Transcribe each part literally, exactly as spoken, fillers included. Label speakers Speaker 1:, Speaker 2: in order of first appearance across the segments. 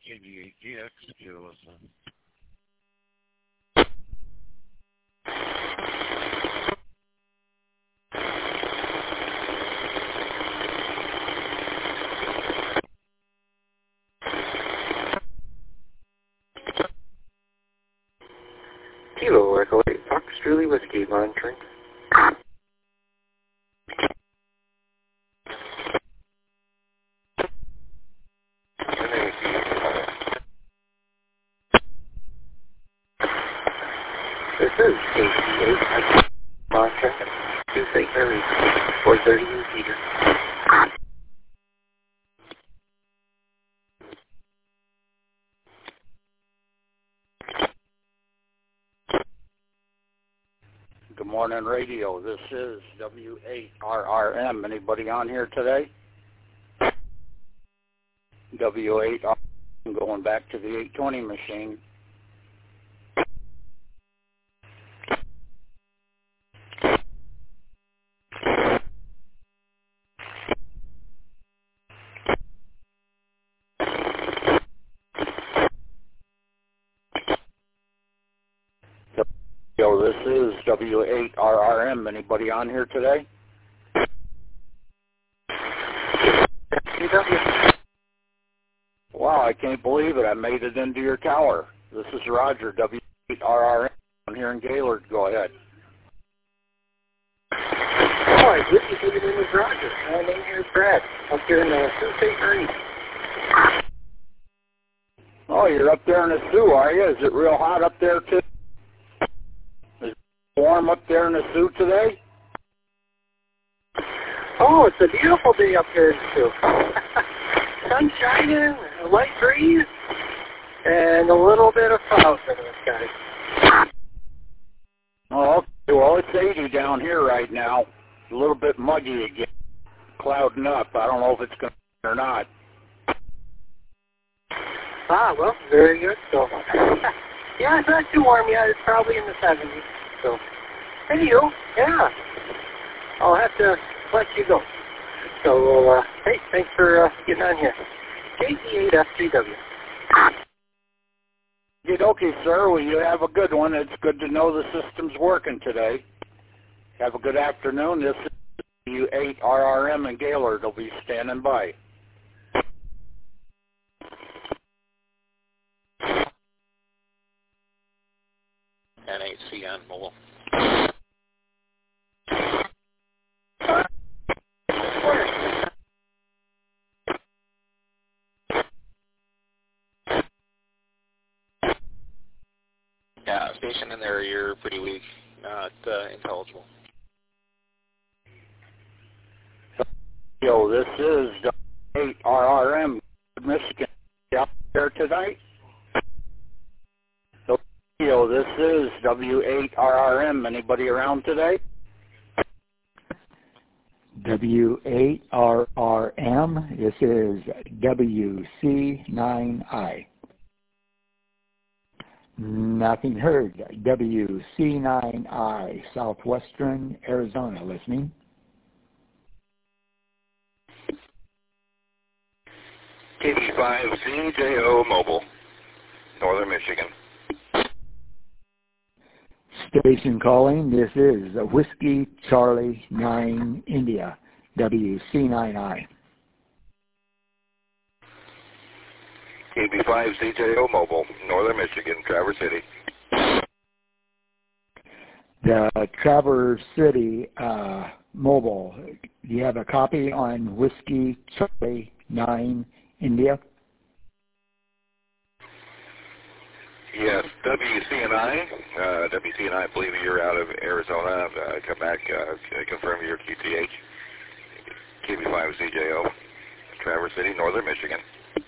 Speaker 1: K B eight G X, you're listening.
Speaker 2: Kilo Echo eight, Fox Truly Whiskey monitoring. This is K B eight, monitoring, Tuesday, early, four thirty in Peter.
Speaker 3: Good morning, radio. This is W eight R R M. Anybody on here today? W eight R R M going back to the eight twenty machine. Yo, this is W eight R R M. Anybody on here today? Wow, I can't believe it. I made it into your tower. This is Roger, W eight R R M. I'm here in Gaylord. Go ahead.
Speaker 2: Oh, I did. You said your name was Roger. My name here is Brad. Up here in the Sioux State Marine.
Speaker 3: Oh, you're up there in the Sioux, are you? Is it real hot up there, too? Is it warm up there in the Sioux today?
Speaker 2: Oh, it's a beautiful day up here in the Sioux. Sun shining, a light breeze, and a little bit of clouds in the sky.
Speaker 3: Oh, okay. Well, it's eighty down here right now. A little bit muggy again, clouding up. I don't know if it's going to or not.
Speaker 2: Ah, well, very good. So, yeah, it's not too warm yet. It's probably in the seventies. So, anywho, yeah, I'll have to let you go. So, uh, hey, thanks for uh, getting on here. K C eight F G W.
Speaker 3: Good, okay, sir. Well, you have a good one. It's good to know the system's working today. Have a good afternoon. This is W eight R R M and Gaylord will be standing by.
Speaker 4: N eight C on mobile. Yeah, station in there, you're pretty weak, not uh, intelligible.
Speaker 3: Yo, this is W eight R R M, Michigan. Out there tonight? So, yo, this is W eight R R M. Anybody around today?
Speaker 5: W eight R R M. This is W C nine I. Nothing heard. W C nine I, Southwestern Arizona, listening.
Speaker 6: K B five C J O Mobile, Northern Michigan.
Speaker 5: Station calling. This is Whiskey Charlie nine India, W C nine I.
Speaker 6: K B five C J O Mobile, Northern Michigan, Traverse City.
Speaker 5: The Traverse City uh, mobile. Do you have a copy on Whiskey Charlie nine India?
Speaker 6: Yes, W C N I. Uh, W C N I, I believe you're out of Arizona. Uh, come back, uh, confirm your Q T H. K B five C J O, Traverse City, Northern Michigan.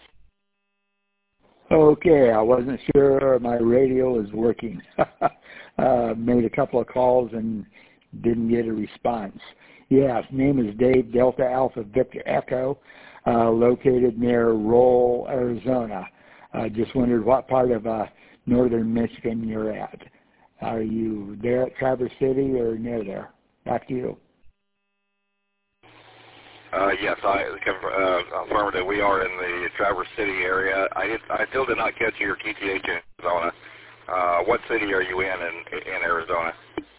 Speaker 5: Okay, I wasn't sure my radio is working. uh, made a couple of calls and didn't get a response. Yeah, his name is Dave, Delta Alpha Victor Echo, uh, located near Roll, Arizona. I just wondered what part of uh, northern Michigan you're at. Are you there at Traverse City or near there? Back to you.
Speaker 6: Uh, yes, I uh, affirmative. We are in the Traverse City area. I did, I still did not catch your Q T H in Arizona. Uh, what city are you in in, in Arizona?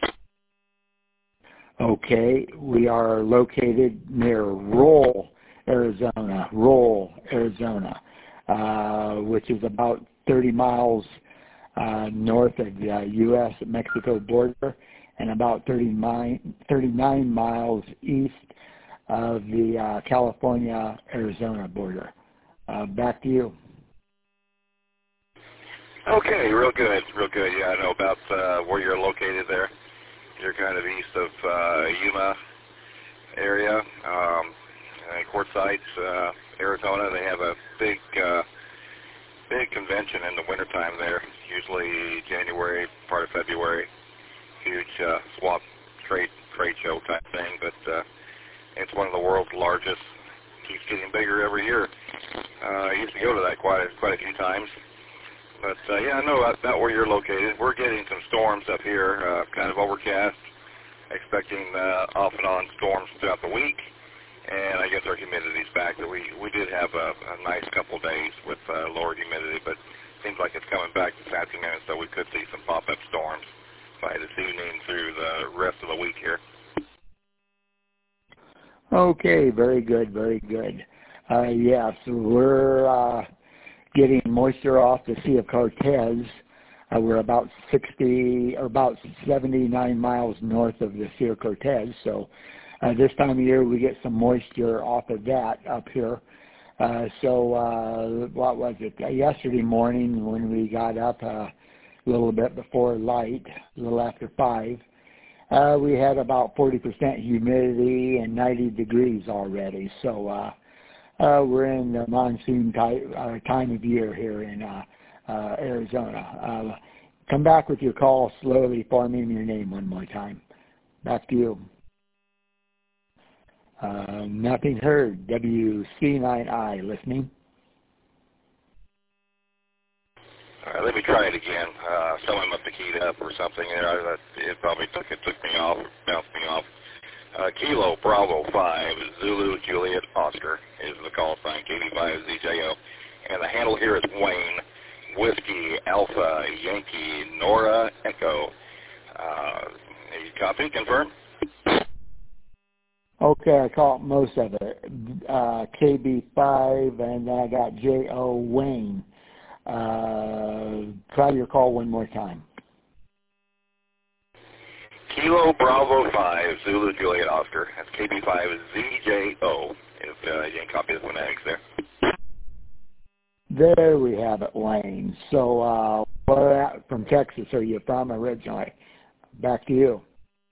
Speaker 5: Okay, we are located near Roll, Arizona, Roll, Arizona, uh, which is about thirty miles uh, north of the U S Mexico border and about thirty-nine, thirty-nine miles east of the uh, California-Arizona border. Uh, back to you.
Speaker 6: Okay, real good, real good. Yeah, I know about uh, where you're located there. You're kind of east of uh, Yuma area, um, and Quartzsite, uh, Arizona. They have a big, uh, big convention in the wintertime there, usually January, part of February. Huge uh, swap trade trade show type thing, but uh, it's one of the world's largest. Keeps getting bigger every year. Uh, I used to go to that quite a, quite a few times. But, uh, yeah, I know about where you're located. We're getting some storms up here, uh, kind of overcast, expecting uh, off and on storms throughout the week. And I guess our humidity's back. We we did have a, a nice couple days with uh, lower humidity, but it seems like it's coming back this afternoon, so we could see some pop-up storms by this evening through the rest of the week here.
Speaker 5: Okay, very good, very good. Uh, yeah, so we're uh, getting moisture off the Sea of Cortez. Uh, we're about sixty or about seventy-nine miles north of the Sea of Cortez. So uh, this time of year we get some moisture off of that up here. Uh, so uh, what was it? Uh, yesterday morning when we got up uh, a little bit before light, a little after five, uh, we had about forty percent humidity and ninety degrees already. So uh, uh, we're in the monsoon type, uh, time of year here in uh, uh, Arizona. Uh, come back with your call slowly for me and your name one more time. Back to you. Uh, nothing heard. W C nine I listening.
Speaker 6: All right, let me try it again. Uh, someone must have keyed up or something. There, it probably took it took me off, bounced me off. Uh, Kilo Bravo five Zulu Juliet Oscar is the call sign. K B five Z J O, and the handle here is Wayne Whiskey Alpha Yankee Nora Echo. Uh, you copy? Confirm.
Speaker 5: Okay, I caught most of it. Uh, K B five, and then I got J O Wayne. Uh, try your call one more time.
Speaker 6: Kilo Bravo five Zulu Juliet Oscar. That's K B five Z J O. If uh, you can copy the phonetics there.
Speaker 5: There we have it, Wayne. So, uh, where at, from Texas are you from originally? Back to you.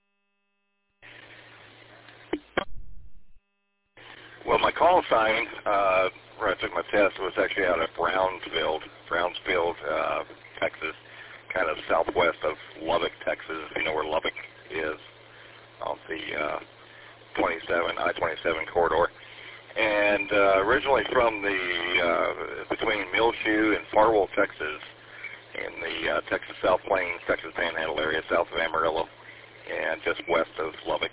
Speaker 6: Well, my call sign, uh, where I took my test, was actually out of Brownsville, Brownsville, uh, Texas, kind of southwest of Lubbock, Texas. You know where Lubbock is on the uh, twenty-seven, I twenty-seven corridor. And uh, originally from the, uh, between Millshoe and Farwell, Texas, in the uh, Texas South Plains, Texas Panhandle area, south of Amarillo, and just west of Lubbock.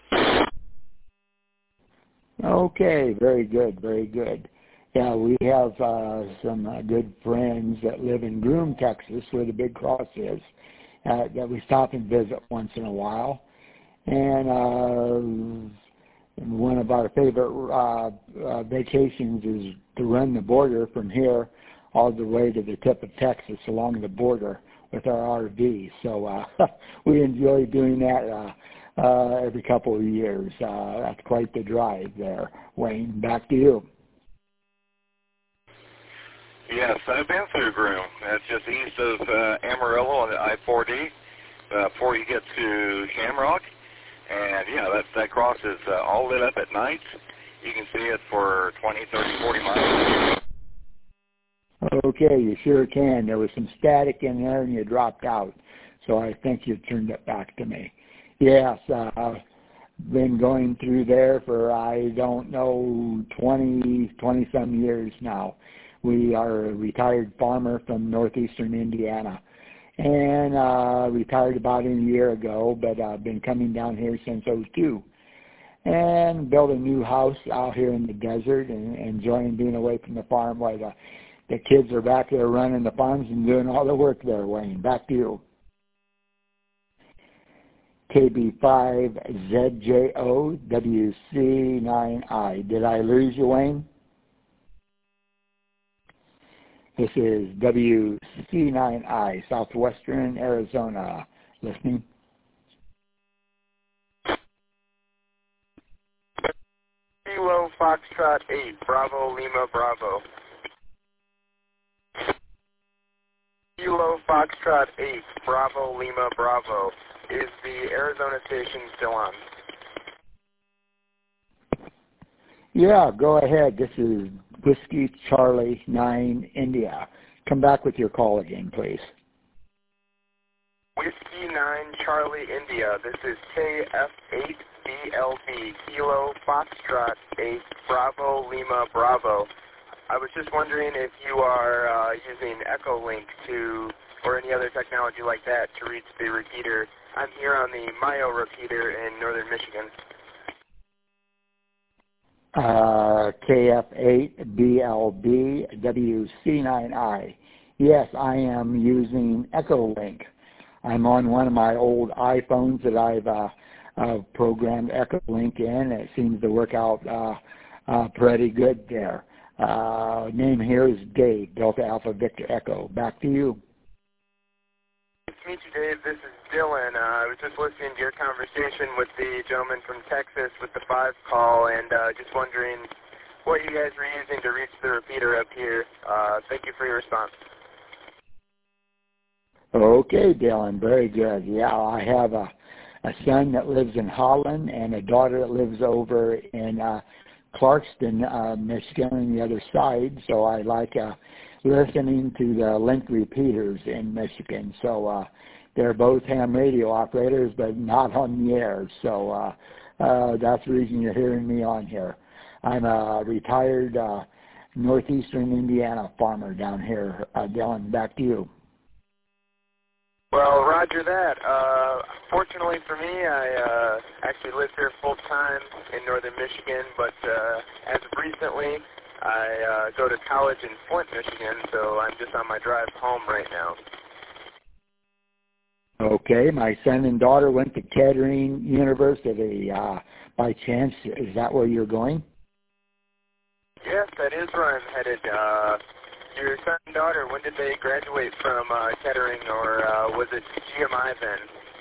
Speaker 5: Okay, very good, very good. Yeah, we have uh, some uh, good friends that live in Groom, Texas, where the Big Cross is, uh, that we stop and visit once in a while. And uh, one of our favorite uh, uh, vacations is to run the border from here all the way to the tip of Texas along the border with our R V. So uh, we enjoy doing that uh, uh, every couple of years. Uh, that's quite the drive there. Wayne, back to you.
Speaker 6: Yes, I've been through Groom. That's just east of uh, Amarillo on the I forty uh, before you get to Shamrock. And, yeah, that, that cross is uh, all lit up at night. You can see it for twenty, thirty, forty miles.
Speaker 5: Okay, you sure can. There was some static in there and you dropped out. So I think you turned it back to me. Yes, uh, I've been going through there for, I don't know, twenty, twenty-some years now. We are a retired farmer from northeastern Indiana. And uh, retired about a year ago, but I've uh, been coming down here since oh two. and built a new house out here in the desert and, and enjoying being away from the farm while the, the kids are back there running the farms and doing all the work there, Wayne. Back to you. K B five Z J O W C nine I. Did I lose you, Wayne? This is W C nine I, Southwestern Arizona. Listening.
Speaker 7: Kilo Foxtrot eight, Bravo Lima Bravo. Kilo Foxtrot eight, Bravo Lima Bravo. Is the Arizona station still on?
Speaker 5: Yeah, go ahead. This is Whiskey Charlie nine India. Come back with your call again, please.
Speaker 7: Whiskey nine Charlie India. This is K F eight B L B, Kilo Foxtrot eight, Bravo Lima Bravo. I was just wondering if you are uh, using Echolink to, or any other technology like that to reach the repeater. I'm here on the Mayo repeater in northern Michigan.
Speaker 5: Uh, K F eight B L B W C nine I. Yes, I am using Echolink. I'm on one of my old iPhones that I've uh, uh, programmed Echolink in. It seems to work out uh, uh, pretty good there. Uh, name here is Dave, Delta Alpha Victor Echo. Back to you.
Speaker 7: Nice to meet you, Dave. This is Dylan. Uh, I was just listening to your conversation with the gentleman from Texas with the five call, and uh, just wondering what you guys were using to reach the repeater up here. Uh, thank you for your response.
Speaker 5: Okay, Dylan, very good. Yeah, I have a, a son that lives in Holland and a daughter that lives over in uh, Clarkston, uh, Michigan, on the other side. So I like uh, listening to the link repeaters in Michigan. So uh, they're both ham radio operators, but not on the air. So uh, uh, that's the reason you're hearing me on here. I'm a retired uh, northeastern Indiana farmer down here. Uh, Dylan, back to you.
Speaker 7: Well, roger that. Uh, fortunately for me, I uh, actually live here full-time in northern Michigan, but uh, as of recently, I uh, go to college in Flint, Michigan, so I'm just on my drive home right now.
Speaker 5: Okay, my son and daughter went to Kettering University. Uh, by chance, is that where you're going?
Speaker 7: Yes, that is where I'm headed. Uh, your son and daughter, when did they graduate from uh, Kettering, or uh, was it G M I then?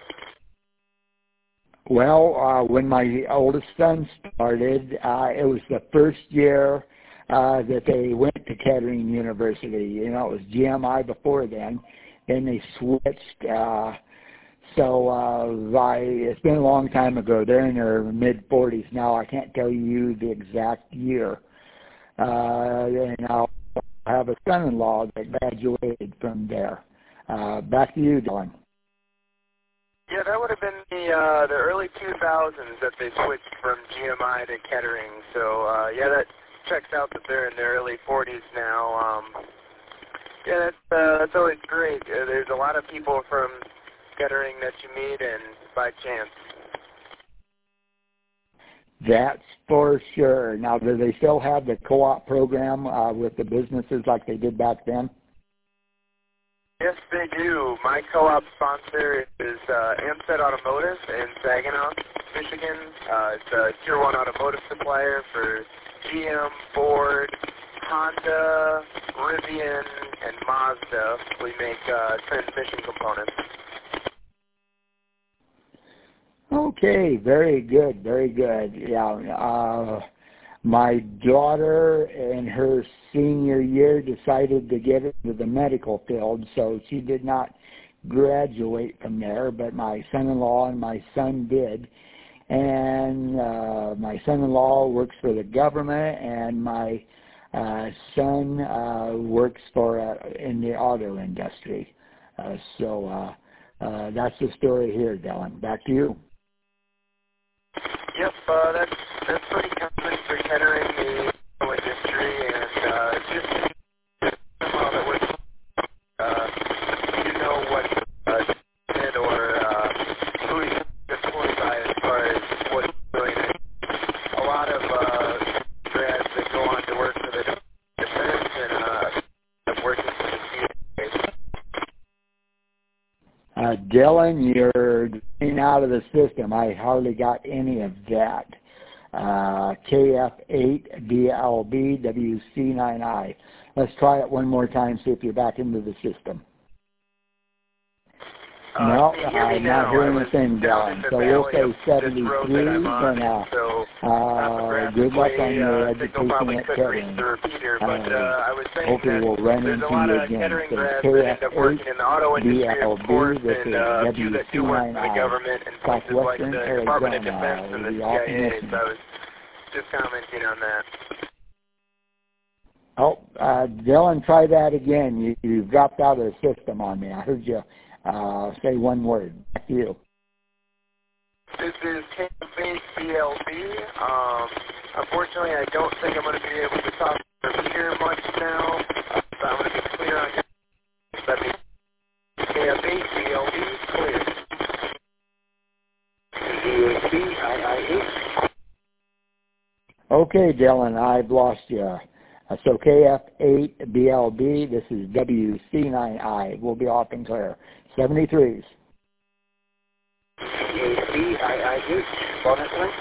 Speaker 5: Well, uh, when my oldest son started, uh, it was the first year uh, that they went to Kettering University. You know, it was G M I before then. Then they switched. Uh, so uh, I, it's been a long time ago. They're in their mid forties now. I can't tell you the exact year. Uh, and I'll have a son-in-law that graduated from there. Uh, back to you, Dylan.
Speaker 7: Yeah, that would have been the uh, the early two thousands that they switched from G M I to Kettering. So uh, yeah, that checks out that they're in their early forties now. Um, yeah, that's uh, that's always great. Uh, there's a lot of people from Kettering that you meet, and by chance.
Speaker 5: That's for sure. Now, do they still have the co-op program uh, with the businesses like they did back then?
Speaker 7: Yes, they do. My co-op sponsor is uh, Amset Automotive in Saginaw, Michigan. Uh, it's a tier one automotive supplier for G M, Ford, Honda, Rivian, and Mazda. We make uh, transmission components.
Speaker 5: Okay, very good, very good. Yeah, uh, my daughter in her senior year decided to get into the medical field, so she did not graduate from there, but my son-in-law and my son did. And uh, my son-in-law works for the government, and my uh, son uh, works for uh, in the auto industry. Uh, so uh, uh, that's the story here, Dylan. Back to you.
Speaker 7: Yep, uh, that's that's pretty common for Kettering, the auto industry, and uh, just somehow that we're, uh, you know what uh, did or uh, who he's employed by as far as what he's doing. lot of uh, grads that go on to work for the defense and uh, working for the C A A.
Speaker 5: Uh, Dylan, you're getting out of the system. I hardly got any of that. Uh, K F eight B L B W C nine I. Let's try it one more time, see if you're back into the system.
Speaker 7: Uh,
Speaker 5: no,
Speaker 7: can you hear me
Speaker 5: I'm
Speaker 7: now?
Speaker 5: not hearing
Speaker 7: I
Speaker 5: anything,
Speaker 7: down
Speaker 5: Dylan. So we'll say seventy-three,
Speaker 7: and
Speaker 5: uh,
Speaker 7: so
Speaker 5: uh, good luck on your
Speaker 7: uh,
Speaker 5: education at Kettering.
Speaker 7: The repeater,
Speaker 5: uh,
Speaker 7: but uh, I was saying
Speaker 5: hopefully
Speaker 7: that
Speaker 5: we'll run
Speaker 7: there's
Speaker 5: into
Speaker 7: a lot
Speaker 5: you
Speaker 7: of
Speaker 5: again.
Speaker 7: Kettering
Speaker 5: So
Speaker 7: grads that end up working in the auto industry, of course,
Speaker 5: this
Speaker 7: and
Speaker 5: is
Speaker 7: uh, a few that do work for the
Speaker 5: W C nine I,
Speaker 7: government and places like the
Speaker 5: Southwestern
Speaker 7: Department of
Speaker 5: Arizona.
Speaker 7: Defense and the
Speaker 5: We'll be
Speaker 7: C
Speaker 5: off
Speaker 7: I
Speaker 5: and
Speaker 7: A,
Speaker 5: listening.
Speaker 7: so I was just commenting on that.
Speaker 5: Oh, uh, Dylan, try that again. You, you dropped out of the system on me. I heard you uh, say one word. Back to you.
Speaker 7: This is K F eight B L B. Um, unfortunately, I don't think I'm going to be able to talk to here much now, so I'm going to be clear on your that means K F eight B L B, clear. U S B, I I H.
Speaker 5: Okay, Dylan, I've lost you. Uh, so K F eight B L B, this is W C nine I. We'll be off and clear. seventy-threes.
Speaker 2: U S B, I I H, bonus link.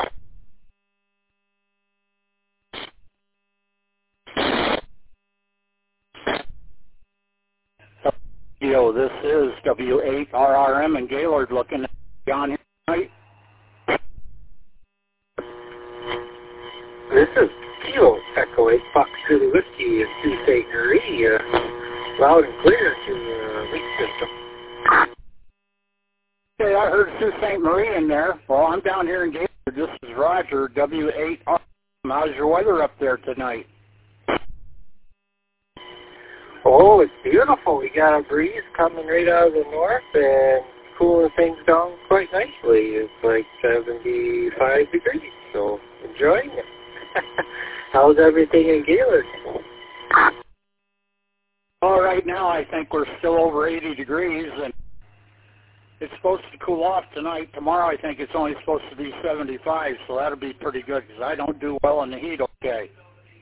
Speaker 3: Yo, this is W eight R R M and Gaylord looking at John here tonight.
Speaker 2: This is Kilo Echo eight Fox Zulu Whiskey and Sioux Saint Marie, uh, loud and clear to the uh, link system.
Speaker 3: Hey, I heard Sault Ste. Marie in there. Well, I'm down here in Gaylord. This is Roger, W eight R R M. How's your weather up there tonight?
Speaker 2: Oh, it's beautiful. We got a breeze coming right out of the north and cooling things down quite nicely. It's like seventy-five degrees, so enjoying it. How's everything in Gaylord?
Speaker 3: Well, right now I think we're still over eighty degrees, and it's supposed to cool off tonight. Tomorrow I think it's only supposed to be seventy-five, so that'll be pretty good because I don't do well in the heat, okay?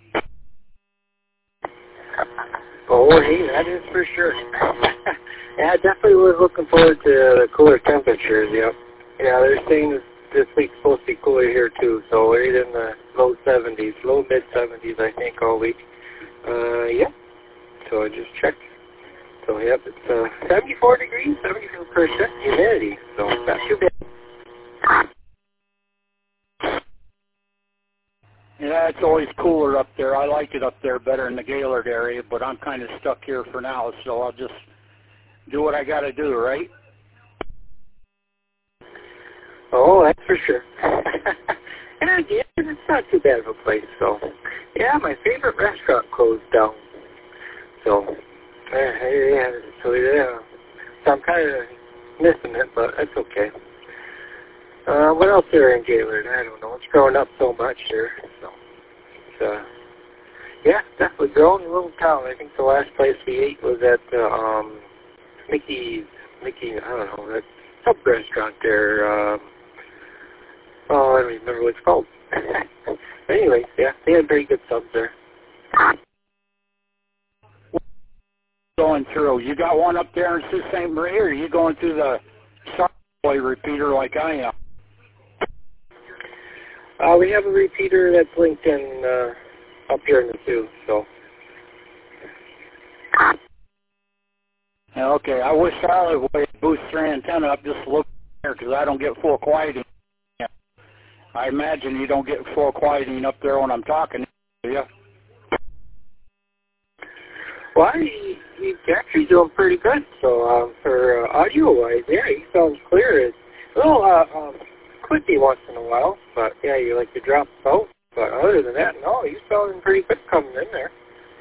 Speaker 2: Oh, hey, that is for sure. Yeah, I definitely was looking forward to the cooler temperatures, yep. Yeah, they're saying this week's supposed to be cooler here, too, so right in the low seventies, low mid-seventies, I think, all week. Uh, yeah, so I just checked. So, yep, it's uh, seventy-four degrees, seventy-two percent humidity, so not too bad.
Speaker 3: Yeah, it's always cooler up there. I like it up there better in the Gaylord area, but I'm kind of stuck here for now, so I'll just do what I got to do, right?
Speaker 2: Oh, that's for sure. And yeah, it's not too bad of a place, so. Yeah, my favorite restaurant closed down. So, uh, yeah, so yeah. So I'm kind of missing it, but that's okay. Uh, what else there in Gaylord? I don't know. It's growing up so much here. So, it's, uh, yeah, definitely growing a little town. I think the last place we ate was at uh, um, Mickey's, Mickey, I don't know, that sub restaurant there. Um, oh, I don't even remember what it's called. Anyway, yeah, they had very good subs there.
Speaker 3: Going through, you got one up there in Sault Ste. Marie, or are you going through the Starboy repeater like I am?
Speaker 2: Uh, we have a repeater that's linked in uh, up here in the Sioux, so.
Speaker 3: Okay, I wish I would boost your antenna up just a little there because I don't get full quieting. I imagine you don't get full quieting up there when I'm talking to you.
Speaker 2: Well, he, he's actually doing pretty good. So um, for uh, audio-wise, yeah, he sounds clear. It's a little uh, um, clippy once in a while, but yeah, you like to drop both. But other than that, no, he's sounding pretty good coming in there.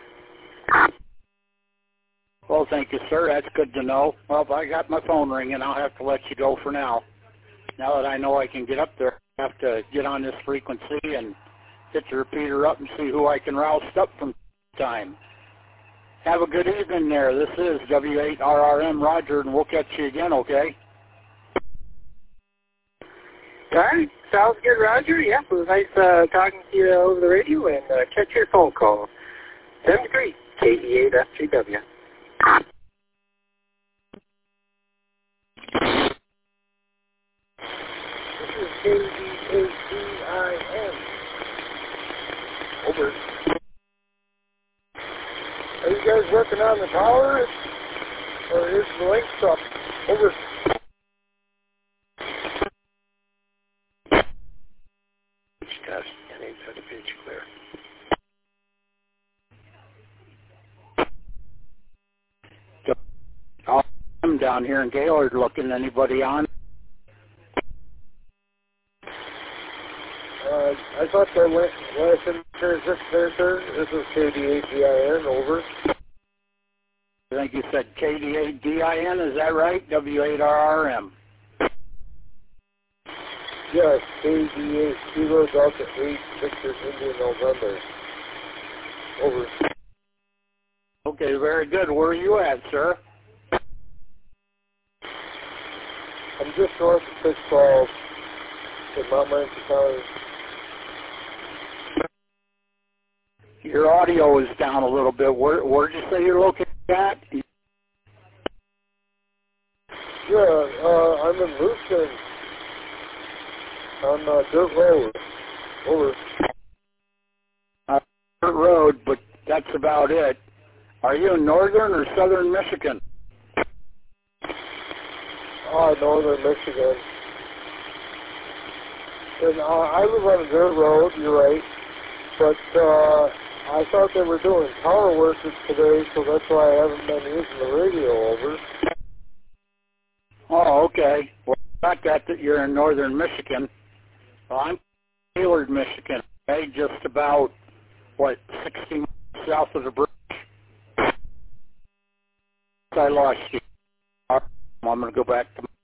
Speaker 3: Well, thank you, sir. That's good to know. Well, if I got my phone ringing, I'll have to let you go for now. Now that I know I can get up there, I have to get on this frequency and hit the repeater up and see who I can roust up from time. Have a good evening there. This is W eight R R M Roger, and we'll catch you again, okay?
Speaker 2: All right. Sounds good, Roger. Yeah, it was nice uh, talking to you over the radio, and uh, catch your phone call. seven three K E eight F G W. This is K D A D I N. Over. Are you guys working on the tower? Or is the link stuff? Over. Test. I need to set the page clear.
Speaker 3: I'm down here in Gaylord looking. Anybody on?
Speaker 2: Uh, I thought the last last is this there, sir. This is K D A D I N. Over.
Speaker 3: I think you said K D A D I N. Is that right? W eight R R M.
Speaker 2: Yes, K D eight Kilo Delta eight Victor Indian November. Over.
Speaker 3: Okay, very good. Where are you at, sir?
Speaker 2: I'm just north of six twelve in Mount Rankin County.
Speaker 3: Your audio is down a little bit. Where where'd you say you're located at?
Speaker 2: Yeah, uh, I'm in Lewiston. On uh, Dirt Road. Over.
Speaker 3: Uh, Dirt Road, but that's about it. Are you in northern or southern Michigan?
Speaker 2: Oh, northern Michigan. And uh, I live on a dirt road, you're right. But uh, I thought they were doing tower work today, so that's why I haven't been using the radio. Over.
Speaker 3: Oh, okay. Well, I got that you're in northern Michigan. Well, I'm Gaylord, Michigan. Okay, just about, what, sixty miles south of the bridge. I lost you. I'm going to go back to